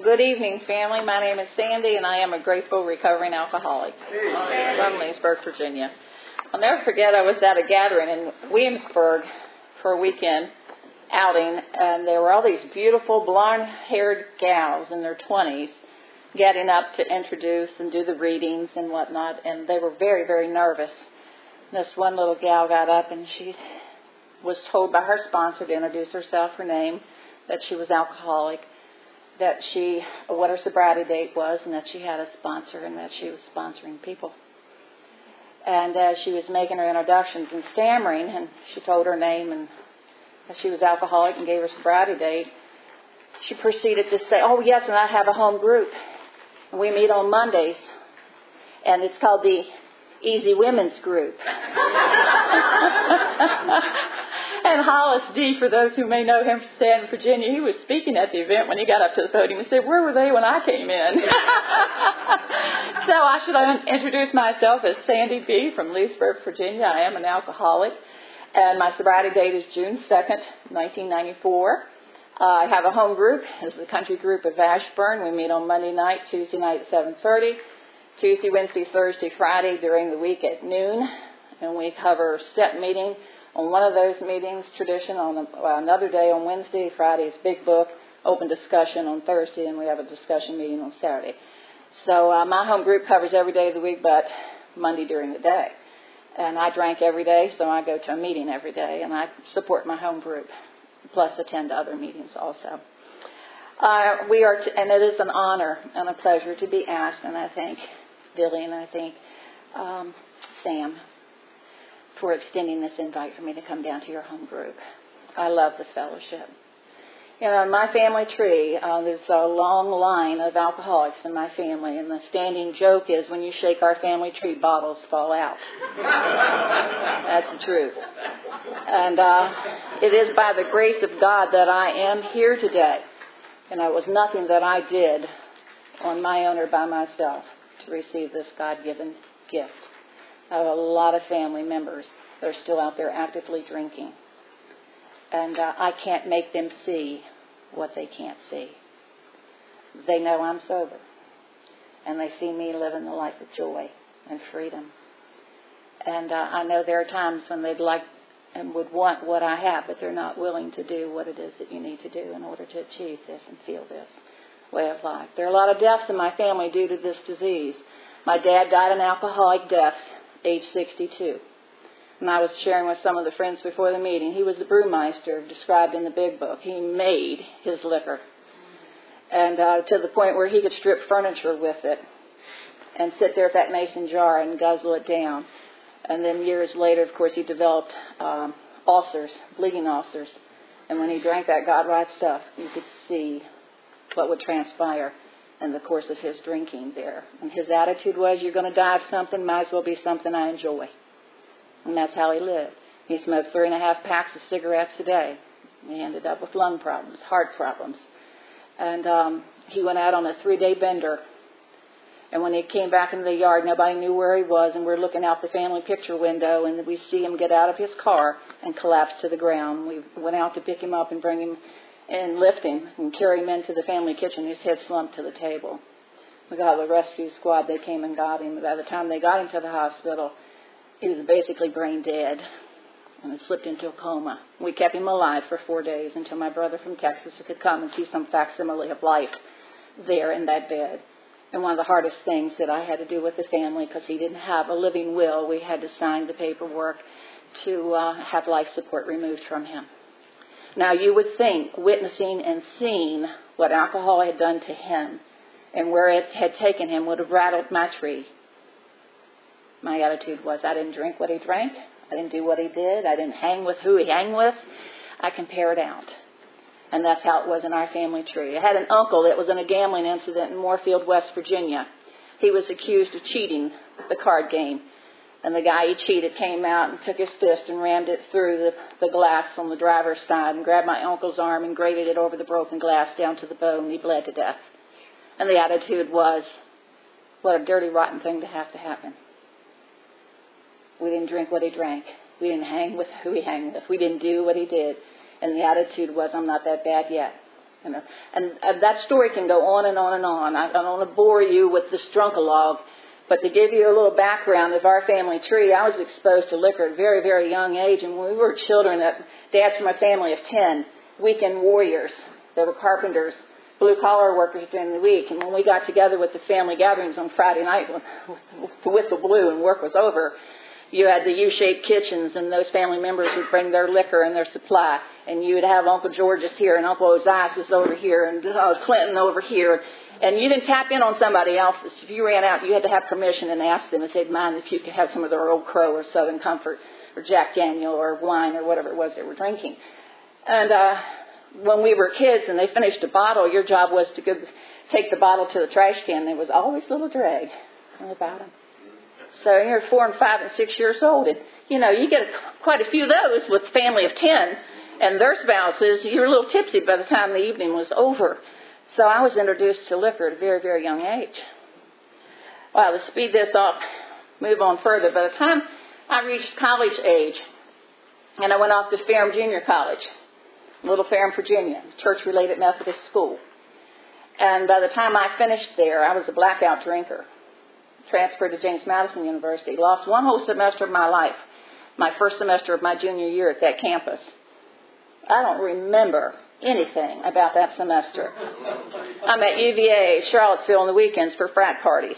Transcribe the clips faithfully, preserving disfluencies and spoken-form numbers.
good evening, family. My name is Sandy, and I am a grateful recovering alcoholic from Leesburg, Virginia. I'll never forget I was at a gathering in Williamsburg for a weekend outing, and there were all these beautiful blonde-haired gals in their twenties getting up to introduce and do the readings and whatnot, and they were very, very nervous. This one little gal got up, and she was told by her sponsor to introduce herself, her name, that she was alcoholic, that she, what her sobriety date was, and that she had a sponsor and that she was sponsoring people. And as she was making her introductions and stammering, and she told her name and that she was alcoholic and gave her sobriety date, she proceeded to say, oh, yes, and I have a home group. And we meet on Mondays, and it's called the Easy Women's Group. And Hollis D., for those who may know him from Stanton, Virginia, he was speaking at the event when he got up to the podium and said, where were they when I came in? So I should introduce myself as Sandy B. from Leesburg, Virginia. I am an alcoholic, and my sobriety date is June second, nineteen ninety-four. Uh, I have a home group. This is the country group of Ashburn. We meet on Monday night, Tuesday night at seven thirty, Tuesday, Wednesday, Thursday, Friday during the week at noon, and we cover step meeting. On one of those meetings, tradition, on the, well, another day on Wednesday, Friday is Big Book, open discussion on Thursday, and we have a discussion meeting on Saturday. So uh, my home group covers every day of the week but Monday during the day. And I drank every day, so I go to a meeting every day, and I support my home group, plus attend other meetings also. Uh, we are, t- and it is an honor and a pleasure to be asked, and I thank Billy and I thank um, Sam for extending this invite for me to come down to your home group. I love the fellowship. You know, in my family tree, uh, there's a long line of alcoholics in my family, and the standing joke is when you shake our family tree, bottles fall out. That's the truth. And uh, it is by the grace of God that I am here today. And it was nothing that I did on my own or by myself to receive this God-given gift. I have a lot of family members that are still out there actively drinking. And uh, I can't make them see what they can't see. They know I'm sober. And they see me living the life of joy and freedom. And uh, I know there are times when they'd like and would want what I have, but they're not willing to do what it is that you need to do in order to achieve this and feel this way of life. There are a lot of deaths in my family due to this disease. My dad died an alcoholic death, age sixty-two. And I was sharing with some of the friends before the meeting. He was the brewmeister described in the Big Book. He made his liquor. And uh, to the point where he could strip furniture with it and sit there at that mason jar and guzzle it down. And then years later, of course, he developed um, ulcers, bleeding ulcers. And when he drank that God-right stuff, you could see what would transpire in the course of his drinking there. And his attitude was, you're going to die of something, might as well be something I enjoy. And that's how he lived. He smoked three and a half packs of cigarettes a day. He ended up with lung problems, heart problems. And um, he went out on a three-day bender. And when he came back into the yard, nobody knew where he was. And we're looking out the family picture window, and we see him get out of his car and collapse to the ground. We went out to pick him up and bring him and lift him and carry him into the family kitchen. His head slumped to the table. We got the rescue squad. They came and got him. By the time they got him to the hospital, he was basically brain dead and had slipped into a coma. We kept him alive for four days until my brother from Texas could come and see some facsimile of life there in that bed. And one of the hardest things that I had to do with the family, because he didn't have a living will, we had to sign the paperwork to uh, have life support removed from him. Now, you would think, witnessing and seeing what alcohol had done to him and where it had taken him would have rattled my tree. My attitude was, I didn't drink what he drank. I didn't do what he did. I didn't hang with who he hang with. I compared out. And that's how it was in our family tree. I had an uncle that was in a gambling incident in Moorfield, West Virginia. He was accused of cheating the card game. And the guy he cheated came out and took his fist and rammed it through the, the glass on the driver's side and grabbed my uncle's arm and grated it over the broken glass down to the bone. He bled to death. And the attitude was, what a dirty, rotten thing to have to happen. We didn't drink what he drank. We didn't hang with who he hung with. We didn't do what he did. And the attitude was, I'm not that bad yet. You know, and, and that story can go on and on and on. I, I don't want to bore you with the Strunkalog, but to give you a little background of our family tree, I was exposed to liquor at a very, very young age. And when we were children, that dads from a family of ten, weekend warriors. They were carpenters, blue-collar workers during the week. And when we got together with the family gatherings on Friday night, when the whistle blew and work was over, you had the U-shaped kitchens, and those family members would bring their liquor and their supply. And you would have Uncle George's here, and Uncle Ozias over here, and uh, Clinton over here. And you didn't tap in on somebody else's. If you ran out, you had to have permission and ask them if they'd mind if you could have some of their Old Crow or Southern Comfort or Jack Daniel or wine or whatever it was they were drinking. And uh, when we were kids and they finished a bottle, your job was to go take the bottle to the trash can. There was always a little drag on the bottom. So you're four and five and six years old, and you know you get quite a few of those with a family of ten, and their spouses. You're a little tipsy by the time the evening was over. So I was introduced to liquor at a very, very young age. Well, to speed this up, move on further. By the time I reached college age, and I went off to Ferrum Junior College, Little Ferrum, Virginia, church-related Methodist school. And by the time I finished there, I was a blackout drinker. Transferred to James Madison University. Lost one whole semester of my life, my first semester of my junior year at that campus. I don't remember anything about that semester. I'm at U V A, Charlottesville on the weekends for frat parties.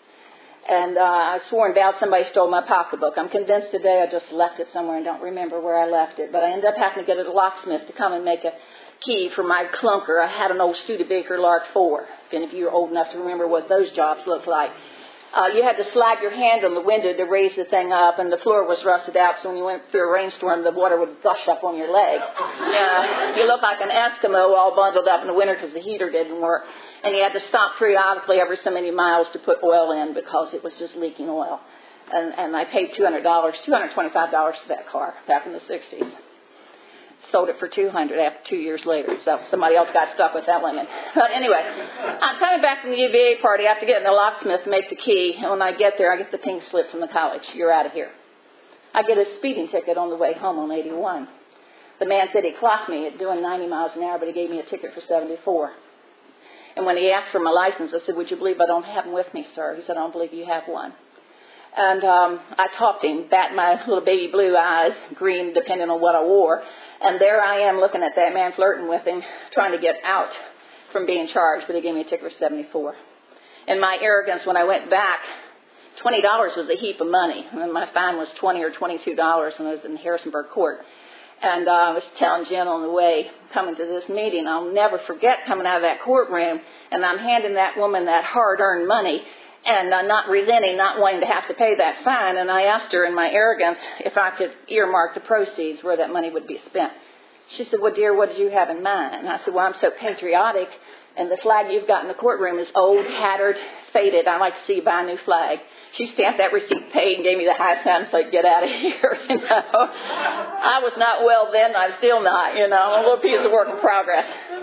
And uh, I swore in doubt somebody stole my pocketbook. I'm convinced today I just left it somewhere and don't remember where I left it. But I ended up having to get a locksmith to come and make a key for my clunker. I had an old Studebaker Lark four, if any of you are old enough to remember what those jobs looked like. Uh, you had to slide your hand on the window to raise the thing up, and the floor was rusted out, so when you went through a rainstorm, the water would gush up on your leg. Uh, you looked like an Eskimo all bundled up in the winter because the heater didn't work. And you had to stop periodically every so many miles to put oil in because it was just leaking oil. And, and I paid two hundred dollars, two hundred twenty-five dollars for that car back in the sixties. Sold it for two hundred dollars after two years later, so somebody else got stuck with that lemon. But anyway, I'm coming back from the U V A party after getting the locksmith to make the key, and when I get there, I get the pink slip from the college. You're out of here. I get a speeding ticket on the way home on eighty-one. The man said he clocked me at doing ninety miles an hour, but he gave me a ticket for seventy-four. And when he asked for my license, I said, would you believe I don't have them with me, sir? He said, I don't believe you have one. And um, I talked to him, bat my little baby blue eyes, green, depending on what I wore. And there I am looking at that man, flirting with him, trying to get out from being charged, but he gave me a ticket for seventy-four. In my arrogance, when I went back, twenty dollars was a heap of money. And my fine was twenty dollars or twenty-two dollars when I was in Harrisonburg Court. And uh, I was telling Jen on the way, coming to this meeting, I'll never forget coming out of that courtroom, and I'm handing that woman that hard-earned money, and uh, not relenting, not wanting to have to pay that fine. And I asked her in my arrogance if I could earmark the proceeds where that money would be spent. She said, well, dear, what did you have in mind? And I said, well, I'm so patriotic, and the flag you've got in the courtroom is old, tattered, faded. I'd like to see you buy a new flag. She stamped that receipt paid and gave me the high sign and said, get out of here, you know. I was not well then, I'm still not, you know, a little piece of work in progress.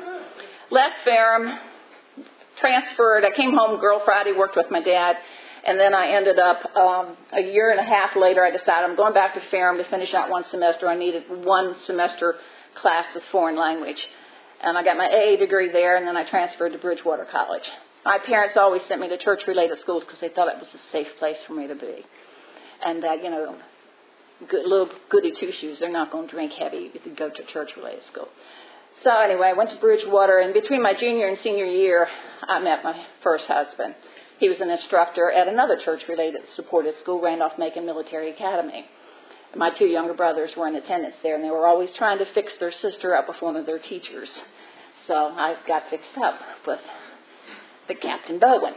Left Ferrum, transferred. I came home Girl Friday, worked with my dad, and then I ended up, um, a year and a half later, I decided I'm going back to Ferrum to finish out one semester. I needed one semester class with foreign language. And I got my A A degree there, and then I transferred to Bridgewater College. My parents always sent me to church-related schools because they thought it was a safe place for me to be. And, uh, you know, good, little goody two-shoes, they're not going to drink heavy if you go to church-related school. So anyway, I went to Bridgewater, and between my junior and senior year, I met my first husband. He was an instructor at another church-related supported school, Randolph-Macon Military Academy. My two younger brothers were in attendance there, and they were always trying to fix their sister up with one of their teachers. So I got fixed up with the Captain Bowen.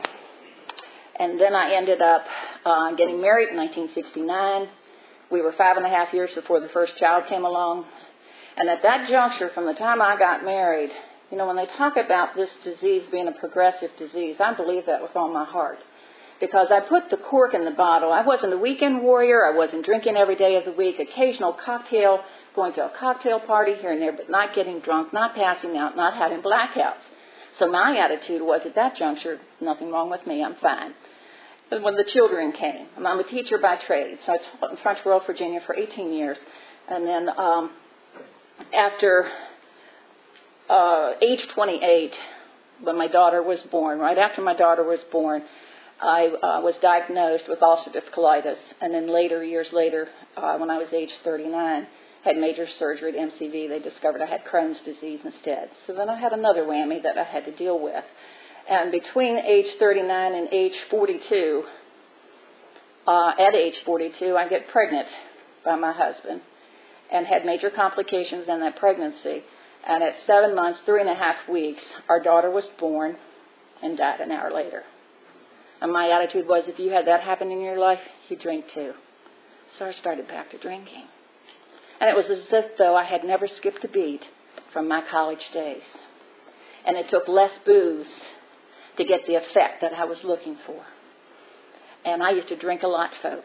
And then I ended up uh, getting married in nineteen sixty-nine. We were five and a half years before the first child came along. And at that juncture, from the time I got married, you know, when they talk about this disease being a progressive disease, I believe that with all my heart. Because I put the cork in the bottle. I wasn't a weekend warrior. I wasn't drinking every day of the week. Occasional cocktail, going to a cocktail party here and there, but not getting drunk, not passing out, not having blackouts. So my attitude was, at that juncture, nothing wrong with me, I'm fine. But when the children came, I'm a teacher by trade, so I taught in French World, Virginia for eighteen years. And then um, after uh, age twenty-eight, when my daughter was born, right after my daughter was born, I uh, was diagnosed with ulcerative colitis. And then later, years later, uh, when I was age thirty-nine, had major surgery at M C V. They discovered I had Crohn's disease instead. So then I had another whammy that I had to deal with. And between age thirty-nine and age forty-two, uh, at age forty-two, I get pregnant by my husband and had major complications in that pregnancy. And at seven months, three and a half weeks, our daughter was born and died an hour later. And my attitude was, if you had that happen in your life, you drink too. So I started back to drinking. And it was as if though I had never skipped a beat from my college days. And it took less booze to get the effect that I was looking for. And I used to drink a lot, folks.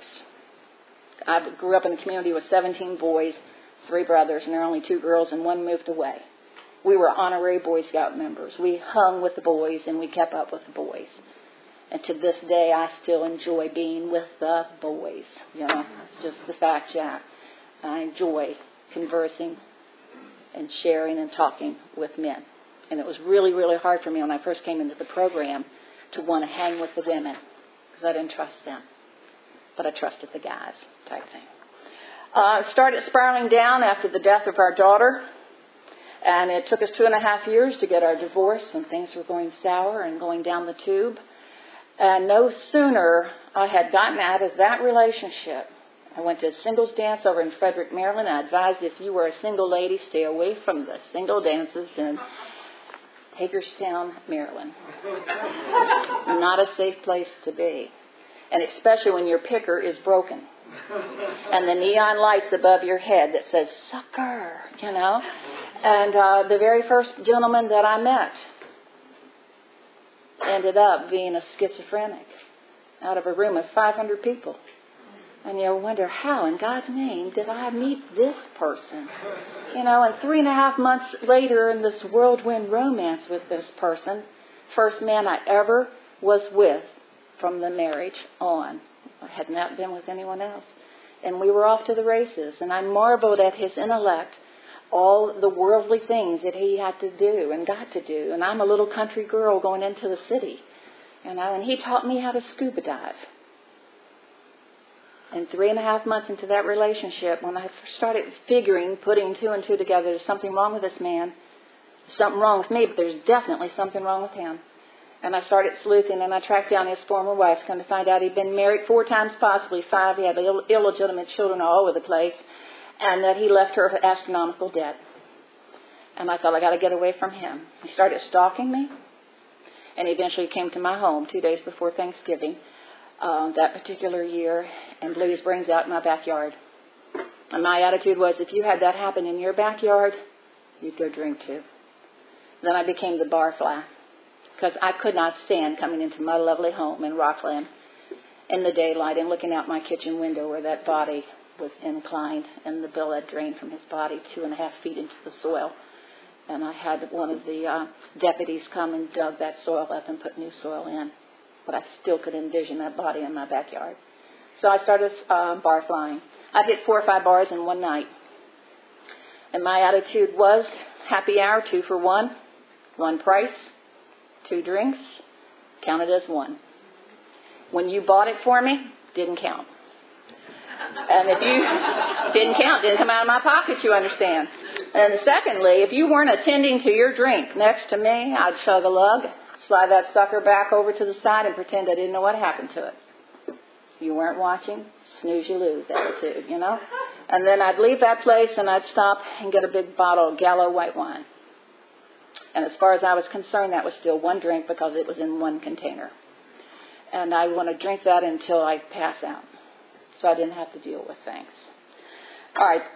I grew up in a community with seventeen boys, three brothers, and there were only two girls, and one moved away. We were honorary Boy Scout members. We hung with the boys, and we kept up with the boys. And to this day, I still enjoy being with the boys. You know, it's just the fact, Jack. I enjoy conversing and sharing and talking with men. And it was really, really hard for me when I first came into the program to want to hang with the women because I didn't trust them. But I trusted the guys type thing. Uh, started spiraling down after the death of our daughter. And it took us two and a half years to get our divorce, and things were going sour and going down the tube. And no sooner I had gotten out of that relationship, I went to a singles dance over in Frederick, Maryland. I advised if you were a single lady, stay away from the single dances in Hagerstown, Maryland. Not a safe place to be. And especially when your picker is broken. And the neon lights above your head that says, sucker, you know. And uh, the very first gentleman that I met ended up being a schizophrenic out of a room of five hundred people. And you wonder, how in God's name did I meet this person? You know, and three and a half months later in this whirlwind romance with this person, first man I ever was with from the marriage on. I had not been with anyone else. And we were off to the races. And I marveled at his intellect, all the worldly things that he had to do and got to do. And I'm a little country girl going into the city. You know, and he taught me how to scuba dive. And three and a half months into that relationship, when I started figuring, putting two and two together, there's something wrong with this man. There's something wrong with me, but there's definitely something wrong with him. And I started sleuthing, and I tracked down his former wife, come to find out he'd been married four times, possibly five. He had Ill- illegitimate children all over the place, and that he left her for astronomical debt. And I thought, I got to get away from him. He started stalking me, and eventually came to my home two days before Thanksgiving uh, that particular year, and blew his brains out in my backyard. And my attitude was, if you had that happen in your backyard, you'd go drink too. Then I became the barfly, because I could not stand coming into my lovely home in Rockland in the daylight and looking out my kitchen window where that body was inclined and the blood drained from his body two and a half feet into the soil. And I had one of the uh, deputies come and dug that soil up and put new soil in. But I still could envision that body in my backyard. So I started uh, bar flying. I hit four or five bars in one night. And my attitude was, happy hour, two for one, one price, two drinks, counted as one. When you bought it for me, didn't count. And if you didn't count, didn't come out of my pocket, you understand. And secondly, if you weren't attending to your drink next to me, I'd chug a lug, slide that sucker back over to the side and pretend I didn't know what happened to it. You weren't watching, snooze you lose attitude, you know. And then I'd leave that place and I'd stop and get a big bottle of Gallo white wine. And as far as I was concerned, that was still one drink because it was in one container. And I want to drink that until I pass out. So I didn't have to deal with things. All right.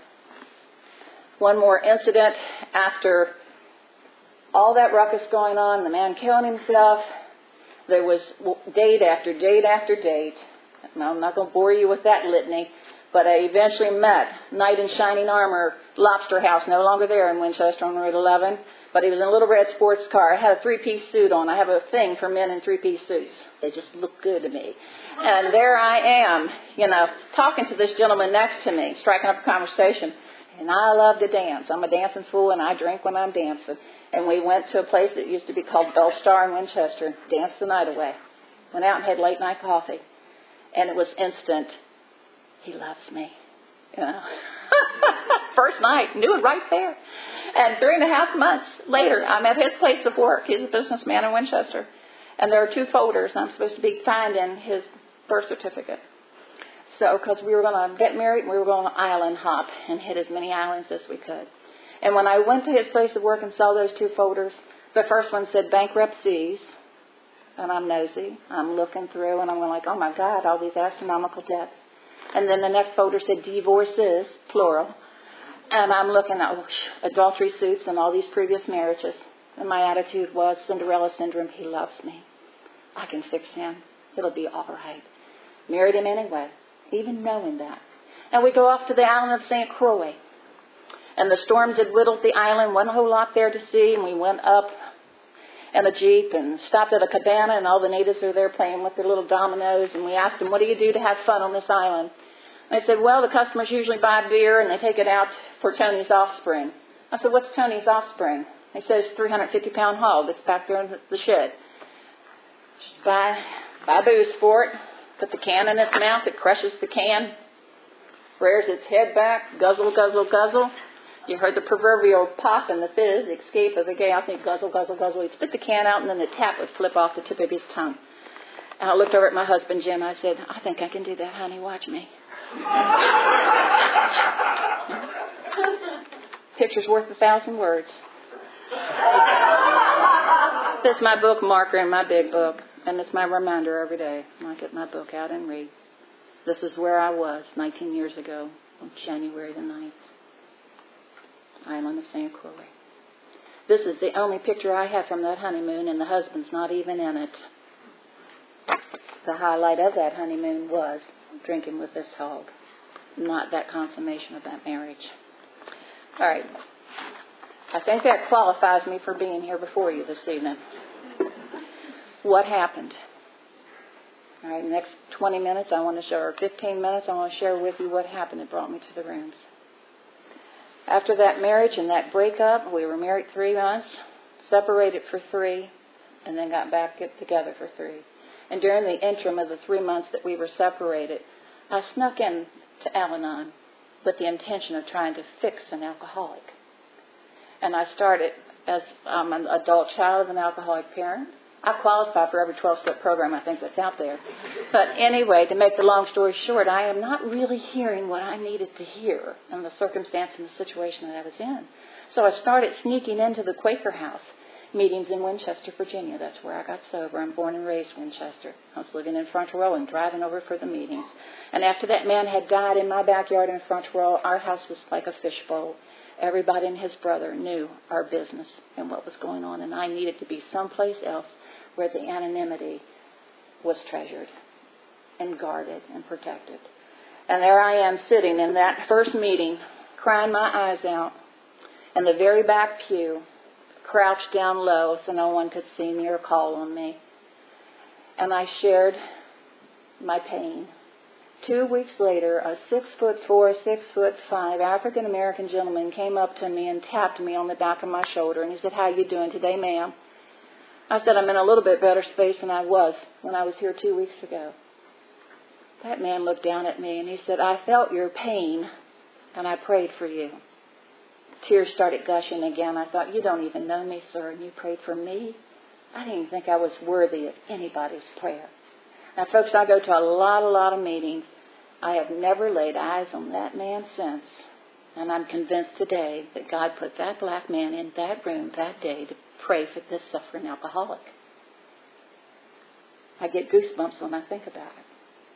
One more incident after all that ruckus going on, the man killing himself. There was date after date after date. Now, I'm not going to bore you with that litany, but I eventually met Knight in Shining Armor, Lobster House, no longer there in Winchester on Route eleven, but he was in a little red sports car. I had a three-piece suit on. I have a thing for men in three-piece suits. They just look good to me. And there I am, you know, talking to this gentleman next to me, striking up a conversation. And I love to dance. I'm a dancing fool, and I drink when I'm dancing. And we went to a place that used to be called Bell Star in Winchester, danced the night away. Went out and had late night coffee. And it was instant. He loves me. You know. First night, knew it right there. And three and a half months later, I'm at his place of work. He's a businessman in Winchester. And there are two folders, and I'm supposed to be finding his birth certificate. So, because we were going to get married, and we were going to island hop and hit as many islands as we could. And when I went to his place of work and saw those two folders, the first one said bankruptcies, and I'm nosy. I'm looking through, and I'm going like, oh, my God, all these astronomical debts. And then the next folder said divorces, plural. And I'm looking at oh, adultery suits and all these previous marriages. And my attitude was Cinderella syndrome. He loves me. I can fix him. It'll be all right. Married him anyway, even knowing that. And we go off to the island of Saint Croix. And the storms had whittled the island, one whole lot there to see. And we went up in a Jeep and stopped at a cabana, and all the natives are there playing with their little dominoes. And we asked them, what do you do to have fun on this island? And they said, well, the customers usually buy beer and they take it out for Tony's offspring. I said, what's Tony's offspring? They said, it's a three hundred fifty pound hog that's back there in the shed. Just buy, buy booze for it, put the can in its mouth, it crushes the can, rears its head back, guzzle, guzzle, guzzle. You heard the proverbial pop and the fizz, escape of the gay. I think guzzle, guzzle, guzzle. He'd spit the can out, and then the tap would flip off the tip of his tongue. And I looked over at my husband, Jim. I said, I think I can do that, honey. Watch me. Picture's worth a thousand words. This is my bookmarker in my big book, and it's my reminder every day when I get my book out and read. This is where I was nineteen years ago on January the ninth. Island of Saint Croix. This is the only picture I have from that honeymoon, and the husband's not even in it. The highlight of that honeymoon was drinking with this hog, not that consummation of that marriage. All right. I think that qualifies me for being here before you this evening. What happened? All right, next twenty minutes I want to share, or fifteen minutes I want to share with you what happened that brought me to the rooms. After that marriage and that breakup, we were married three months, separated for three, and then got back together for three. And during the interim of the three months that we were separated, I snuck in to Al-Anon with the intention of trying to fix an alcoholic. And I started as um, an adult child of an alcoholic parent. I qualify for every twelve-step program I think that's out there. But anyway, to make the long story short, I am not really hearing what I needed to hear in the circumstance and the situation that I was in. So I started sneaking into the Quaker House meetings in Winchester, Virginia. That's where I got sober. I'm born and raised Winchester. I was living in Front Row and driving over for the meetings. And after that man had died in my backyard in Front Row, our house was like a fishbowl. Everybody and his brother knew our business and what was going on, and I needed to be someplace else where the anonymity was treasured and guarded and protected. And there I am sitting in that first meeting, crying my eyes out, in the very back pew, crouched down low so no one could see me or call on me. And I shared my pain. Two weeks later, a six foot four, six foot five African American gentleman came up to me and tapped me on the back of my shoulder, and he said, "How you doing today, ma'am?" I said, "I'm in a little bit better space than I was when I was here two weeks ago." That man looked down at me and he said, "I felt your pain and I prayed for you." Tears started gushing again. I thought, you don't even know me, sir, and you prayed for me? I didn't even think I was worthy of anybody's prayer. Now, folks, I go to a lot, a lot of meetings. I have never laid eyes on that man since. And I'm convinced today that God put that black man in that room that day to pray for this suffering alcoholic. I get goosebumps when I think about it.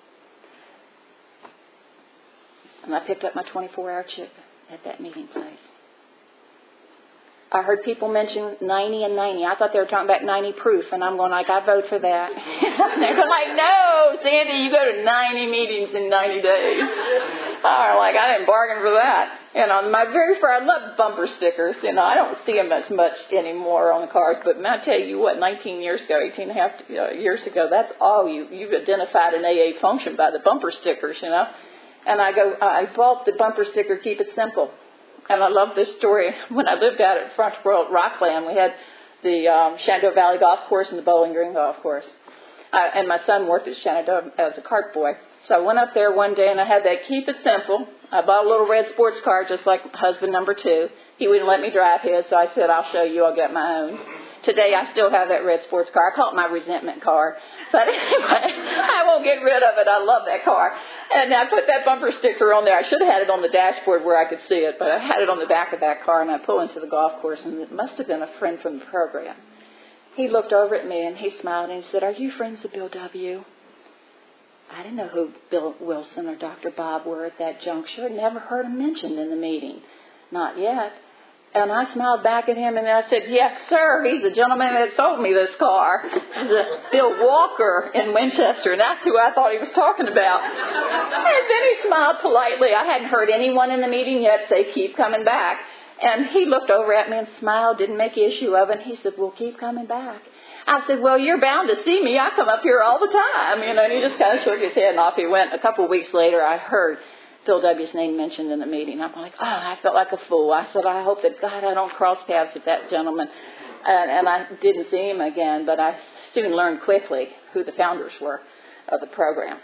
And I picked up my twenty-four hour chip at that meeting place. I heard people mention ninety and ninety. I thought they were talking about ninety proof, and I'm going like, I vote for that. They're going like, no, Sandy, you go to ninety meetings in ninety days. I'm like, I didn't bargain for that. You know, my very first, I love bumper stickers. You know, I don't see them as much anymore on the cars, but man, I tell you what, nineteen years ago, eighteen and a half years ago, that's all you, you've identified an A A function by the bumper stickers, you know. And I go, I bought the bumper sticker, keep it simple. and I love this story. When I lived out at Front Royal at Rockland, we had the um, Shenandoah Valley Golf Course and the Bowling Green Golf Course. Uh, and my son worked at Shenandoah as a cart boy. So I went up there one day, and I had that keep it simple. I bought a little red sports car, just like husband number two. He wouldn't let me drive his, so I said, I'll show you, I'll get my own. Today, I still have that red sports car. I call it my resentment car. But anyway, I won't get rid of it. I love that car. And I put that bumper sticker on there. I should have had it on the dashboard where I could see it, but I had it on the back of that car, and I pull into the golf course, and it must have been a friend from the program. He looked over at me, and he smiled, and he said, are you friends with Bill W.? I didn't know who Bill Wilson or Doctor Bob were at that juncture. I'd never heard him mentioned in the meeting. Not yet. And I smiled back at him, and I said, yes, sir, he's the gentleman that sold me this car. It was Bill Walker in Winchester, and that's who I thought he was talking about. And then he smiled politely. I hadn't heard anyone in the meeting yet say, keep coming back. And he looked over at me and smiled, didn't make issue of it, and he said, well, keep coming back. I said, well, you're bound to see me. I come up here all the time. You know, and he just kind of shook his head, and off he went. A couple of weeks later, I heard Bill W.'s name mentioned in the meeting. I'm like, oh, I felt like a fool. I said, I hope that, God, I don't cross paths with that gentleman. And, and I didn't see him again, but I soon learned quickly who the founders were of the program.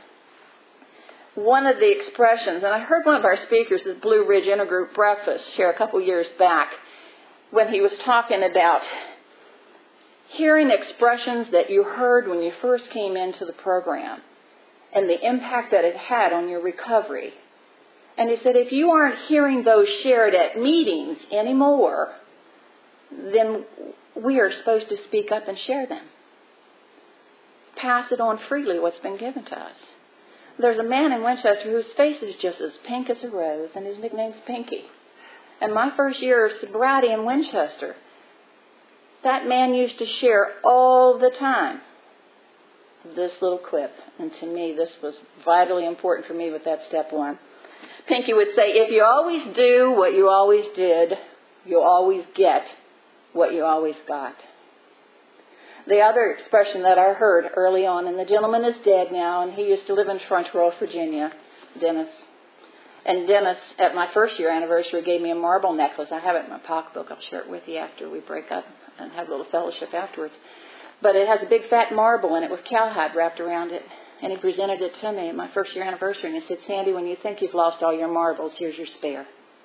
One of the expressions, and I heard one of our speakers at Blue Ridge Intergroup Breakfast share a couple years back when he was talking about hearing expressions that you heard when you first came into the program and the impact that it had on your recovery. And he said, if you aren't hearing those shared at meetings anymore, then we are supposed to speak up and share them. Pass it on freely, what's been given to us. There's a man in Winchester whose face is just as pink as a rose, and his nickname's Pinky. And my first year of sobriety in Winchester, that man used to share all the time this little clip. And to me, this was vitally important for me with that step one. Pinky would say, if you always do what you always did, you'll always get what you always got. The other expression that I heard early on, and the gentleman is dead now, and he used to live in Front Royal, Virginia, Dennis. And Dennis, at my first year anniversary, gave me a marble necklace. I have it in my pocketbook. I'll share it with you after we break up and have a little fellowship afterwards. But it has a big fat marble in it with cowhide wrapped around it. And he presented it to me at my first year anniversary. And he said, Sandy, when you think you've lost all your marbles, here's your spare.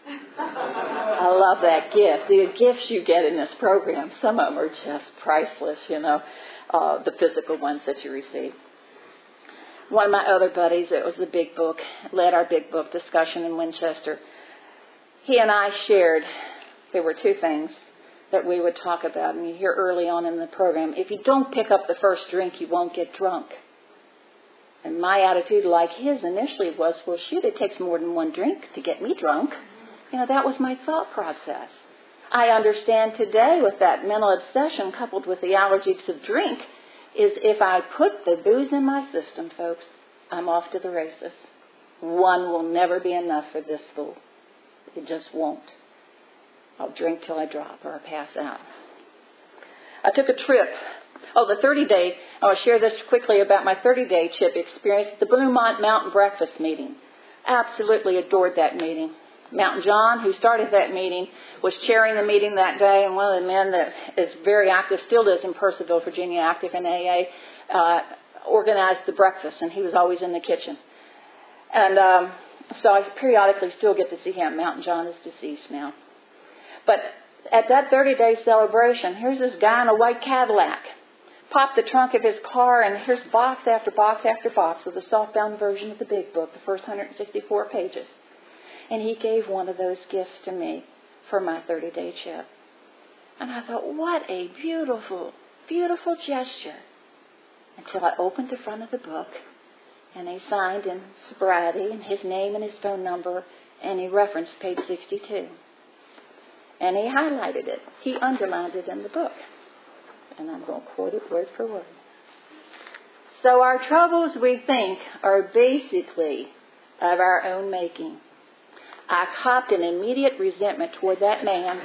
I love that gift. The gifts you get in this program, some of them are just priceless, you know, uh, the physical ones that you receive. One of my other buddies, it was the Big Book, led our Big Book discussion in Winchester. He and I shared, there were two things that we would talk about, and you hear early on in the program, if you don't pick up the first drink, you won't get drunk. And my attitude, like his initially, was, well, shoot, it takes more than one drink to get me drunk. You know, that was my thought process. I understand today with that mental obsession coupled with the allergies of drink is if I put the booze in my system, folks, I'm off to the races. One will never be enough for this fool. It just won't. I'll drink till I drop or I pass out. I took a trip. Oh, the thirty-day, I want to share this quickly about my thirty-day chip experience at the Bluemont Mountain Breakfast meeting. Absolutely adored that meeting. Mountain John, who started that meeting, was chairing the meeting that day, and one of the men that is very active, still is in Purcellville, Virginia, active in A A, uh, organized the breakfast, and he was always in the kitchen. And um, so I periodically still get to see him. Mountain John is deceased now. But at that thirty-day celebration, here's this guy in a white Cadillac. Popped the trunk of his car, and here's box after box after box with a softbound version of the Big Book, the first one hundred sixty-four pages. And he gave one of those gifts to me for my thirty-day chip. And I thought, what a beautiful, beautiful gesture. Until I opened the front of the book, and he signed in sobriety, and his name and his phone number, and he referenced page sixty-two. And he highlighted it. He underlined it in the book. And I'm going to quote it word for word. So our troubles, we think, are basically of our own making. I copped an immediate resentment toward that man.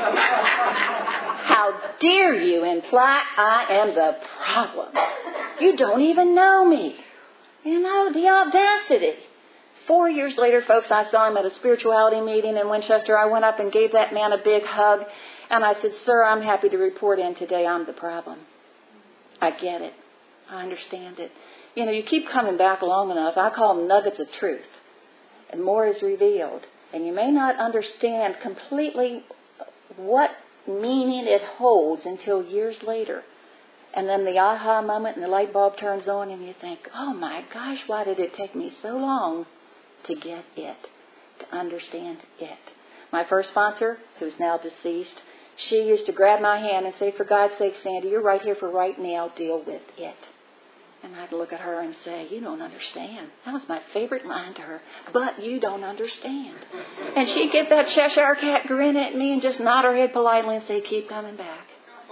How dare you imply I am the problem? You don't even know me. You know, the audacity. four years later, folks, I saw him at a spirituality meeting in Winchester. I went up and gave that man a big hug. And I said, sir, I'm happy to report in today I'm the problem. I get it. I understand it. You know, you keep coming back long enough. I call them nuggets of truth. And more is revealed. And you may not understand completely what meaning it holds until years later. And then the aha moment and the light bulb turns on and you think, oh my gosh, why did it take me so long to get it, to understand it? My first sponsor, who's now deceased, she used to grab my hand and say, for God's sake, Sandy, you're right here for right now, deal with it. And I'd look at her and say, you don't understand. That was my favorite line to her. But you don't understand. And she'd get that Cheshire cat grin at me and just nod her head politely and say, keep coming back.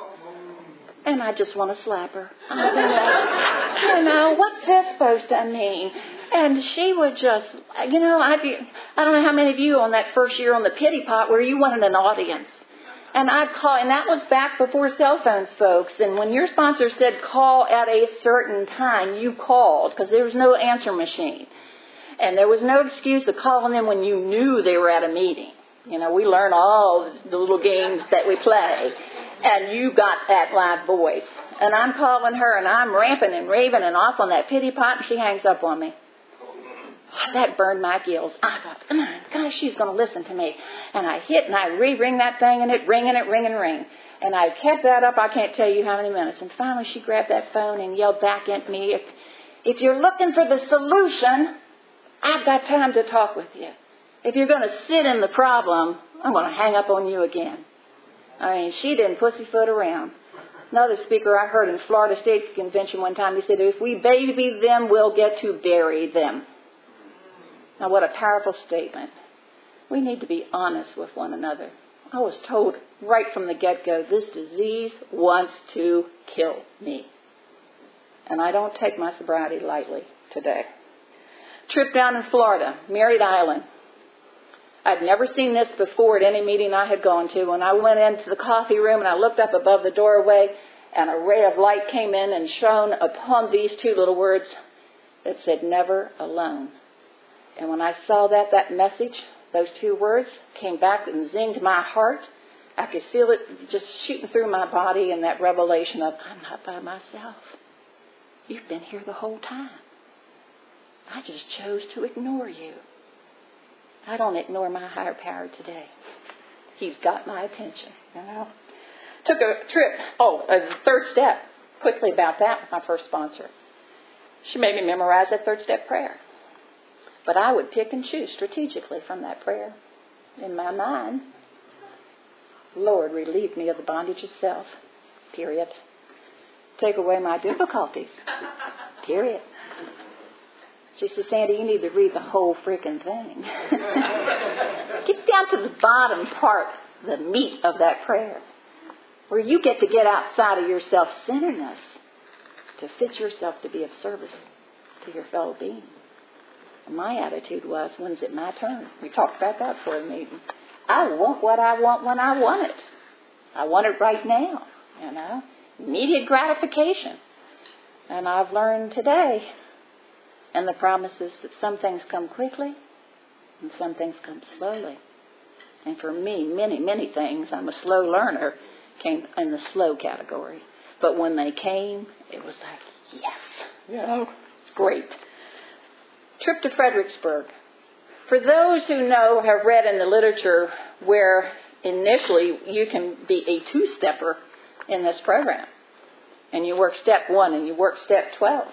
And I just want to slap her. I'd be like, you know, what's this supposed to mean? And she would just, you know, I'd be, I don't know how many of you on that first year on the pity pot where you wanted an audience. And I'd call, and that was back before cell phones, folks. And when your sponsor said call at a certain time, you called because there was no answer machine. And there was no excuse to calling them when you knew they were at a meeting. You know, we learn all the little games that we play. And you got that live voice. And I'm calling her, and I'm ramping and raving and off on that pity pot, and she hangs up on me. That burned my gills. I thought, come on, gosh, she's going to listen to me. And I hit and I re-ring that thing and it ring and it ring and ring. And I kept that up, I can't tell you how many minutes. And finally she grabbed that phone and yelled back at me, if, if you're looking for the solution, I've got time to talk with you. If you're going to sit in the problem, I'm going to hang up on you again. I mean, she didn't pussyfoot around. Another speaker I heard in Florida State Convention one time, he said, if we baby them, we'll get to bury them. Now, what a powerful statement. We need to be honest with one another. I was told right from the get-go, this disease wants to kill me. And I don't take my sobriety lightly today. Trip down in Florida, Merritt Island. I'd never seen this before at any meeting I had gone to. When I went into the coffee room and I looked up above the doorway, and a ray of light came in and shone upon these two little words that said, never alone. And when I saw that, that message, those two words came back and zinged my heart. I could feel it just shooting through my body and that revelation of, I'm not by myself. You've been here the whole time. I just chose to ignore you. I don't ignore my higher power today. He's got my attention, you know. Took a trip. Oh, a third step. Quickly about that with my first sponsor. She made me memorize that third step prayer. But I would pick and choose strategically from that prayer. In my mind, Lord, relieve me of the bondage of self. Period. Take away my difficulties. Period. She said, Sandy, you need to read the whole freaking thing. Get down to the bottom part, the meat of that prayer, where you get to get outside of your self-centeredness to fit yourself to be of service to your fellow being. My attitude was, when's it my turn? We talked about that for a meeting. I want what I want when I want it. I want it right now, you know. Immediate gratification. And I've learned today, and the promise is that some things come quickly and some things come slowly. And for me, many, many things, I'm a slow learner, came in the slow category. But when they came, it was like, yes, you know, it's great. Trip to Fredericksburg. For those who know, have read in the literature where initially you can be a two-stepper in this program. And you work step one and you work step twelve.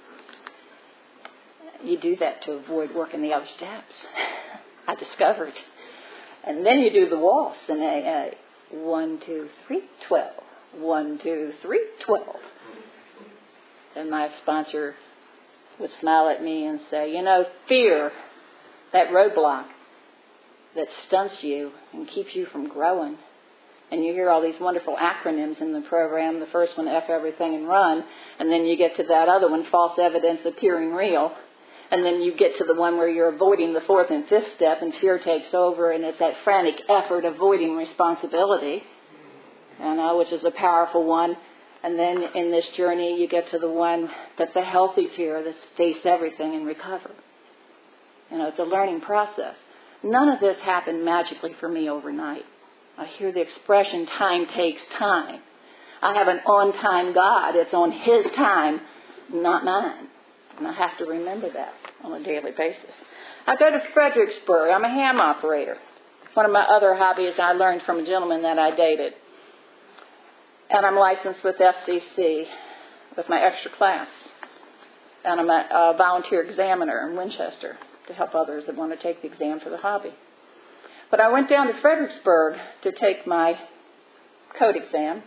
You do that to avoid working the other steps. I discovered. And then you do the waltz in a, a one, two, three, twelve. One, two, three, twelve. And my sponsor would smile at me and say, you know, fear, that roadblock that stunts you and keeps you from growing. And you hear all these wonderful acronyms in the program. The first one, F everything and run. And then you get to that other one, false evidence appearing real. And then you get to the one where you're avoiding the fourth and fifth step and fear takes over. And it's that frantic effort avoiding responsibility, you know, which is a powerful one. And then in this journey, you get to the one that's a healthy fear, that's face everything and recover. You know, it's a learning process. None of this happened magically for me overnight. I hear the expression, time takes time. I have an on-time God. It's on His time, not mine. And I have to remember that on a daily basis. I go to Fredericksburg. I'm a ham operator. One of my other hobbies I learned from a gentleman that I dated. And I'm licensed with F C C with my extra class. And I'm a, a volunteer examiner in Winchester to help others that want to take the exam for the hobby. But I went down to Fredericksburg to take my code exam.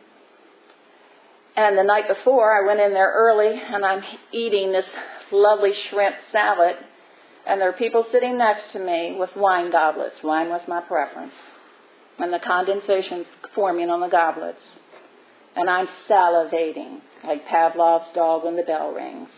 And the night before, I went in there early, and I'm eating this lovely shrimp salad. And there are people sitting next to me with wine goblets. Wine was my preference. And the condensation forming on the goblets. And I'm salivating like Pavlov's dog when the bell rings.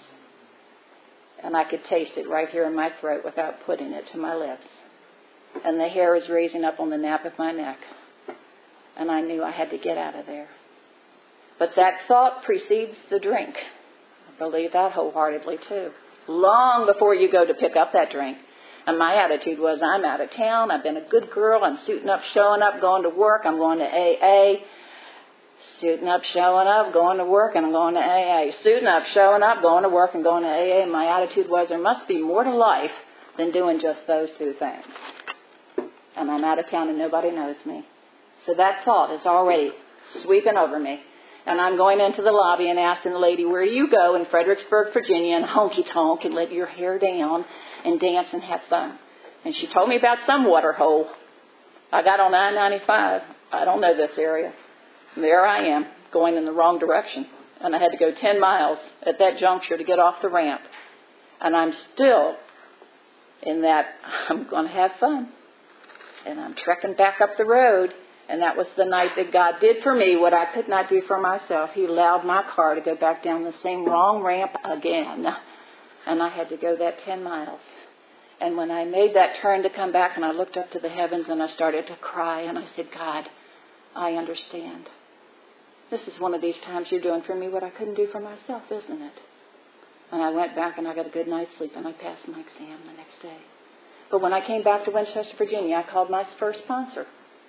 And I could taste it right here in my throat without putting it to my lips. And the hair was raising up on the nape of my neck. And I knew I had to get out of there. But that thought precedes the drink. I believe that wholeheartedly too. Long before you go to pick up that drink. And my attitude was, I'm out of town. I've been a good girl. I'm suiting up, showing up, going to work. I'm going to A A. Suiting up, showing up, going to work, and I'm going to A A. Suiting up, showing up, going to work, and going to A A. And my attitude was, there must be more to life than doing just those two things. And I'm out of town and nobody knows me. So that thought is already sweeping over me. And I'm going into the lobby and asking the lady, where you go in Fredericksburg, Virginia, and honky-tonk and let your hair down and dance and have fun. And she told me about some water hole. I got on I ninety-five. I don't know this area. There I am, going in the wrong direction. And I had to go ten miles at that juncture to get off the ramp. And I'm still in that, I'm going to have fun. And I'm trekking back up the road. And that was the night that God did for me what I could not do for myself. He allowed my car to go back down the same wrong ramp again. And I had to go that ten miles. And when I made that turn to come back and I looked up to the heavens and I started to cry and I said, God, I understand. This is one of these times you're doing for me what I couldn't do for myself, isn't it? And I went back and I got a good night's sleep and I passed my exam the next day. But when I came back to Winchester, Virginia, I called my first sponsor.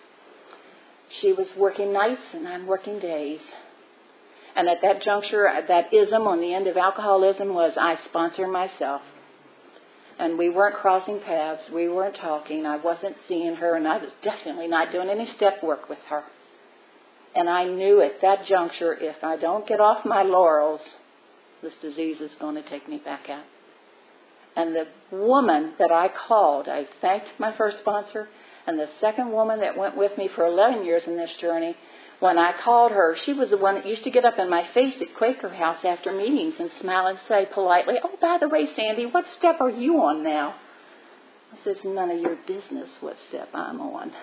She was working nights and I'm working days. And at that juncture, that ism on the end of alcoholism was I sponsor myself. And we weren't crossing paths. We weren't talking. I wasn't seeing her, and I was definitely not doing any step work with her. And I knew at that juncture, if I don't get off my laurels, this disease is going to take me back out. And the woman that I called, I thanked my first sponsor, and the second woman that went with me for eleven years in this journey, when I called her, she was the one that used to get up in my face at Quaker House after meetings and smile and say politely, oh, by the way, Sandy, what step are you on now? I said, it's none of your business what step I'm on.